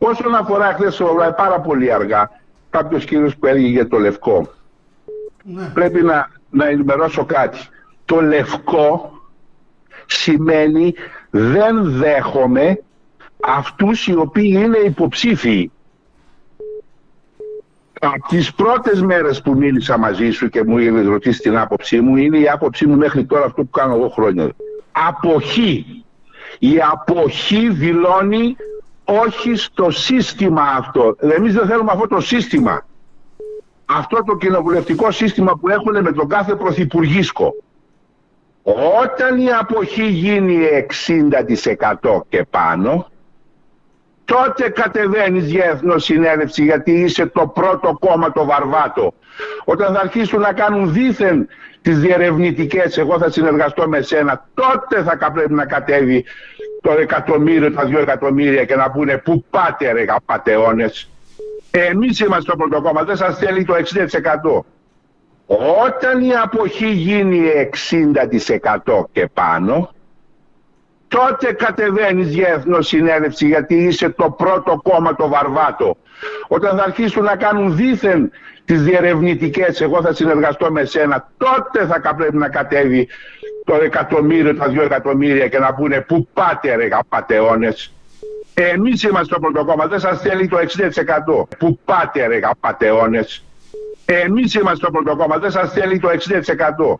Όσον αφορά χθες το βράδυ, πάρα πολύ αργά, κάποιος κύριος που έλεγε για το λευκό. Ναι. Πρέπει να ενημερώσω κάτι. Το λευκό σημαίνει δεν δέχομαι αυτούς οι οποίοι είναι υποψήφιοι. Από τις πρώτες μέρες που μίλησα μαζί σου και μου είχες ρωτήσει την άποψή μου, είναι η άποψή μου μέχρι τώρα αυτό που κάνω εγώ χρόνια. Αποχή. Η αποχή δηλώνει όχι στο σύστημα αυτό. Εμείς δεν θέλουμε αυτό το σύστημα. Αυτό το κοινοβουλευτικό σύστημα που έχουν με τον κάθε πρωθυπουργίσκο. Όταν η αποχή γίνει 60% και πάνω, τότε κατεβαίνεις για εθνοσυνέλευση, γιατί είσαι το πρώτο κόμμα το βαρβάτο. Όταν θα αρχίσουν να κάνουν δήθεν τις διερευνητικές, εγώ θα συνεργαστώ με σένα, τότε θα πρέπει να κατέβει το εκατομμύριο, τα 2 εκατομμύρια και να πούνε πού πάτε ρε πατεώνες. Εμείς είμαστε το πρώτο κόμμα, δεν σας θέλει το 60%. Όταν η αποχή γίνει 60% και πάνω, τότε κατεβαίνεις για εθνοσυνέλευση, γιατί είσαι το πρώτο κόμμα το βαρβάτο. Όταν θα αρχίσουν να κάνουν δήθεν τις διερευνητικές, εγώ θα συνεργαστώ με σένα, τότε θα πρέπει να κατέβει το εκατομμύριο, τα 2 εκατομμύρια και να πούνε πού πάτε ρε πατεώνες. Εμείς είμαστε το πρώτο κόμμα, δεν σας θέλει το 60%. Πού πάτε ρε πατεώνες. Εμείς είμαστε το πρώτο κόμμα, δεν σας θέλει το 60%.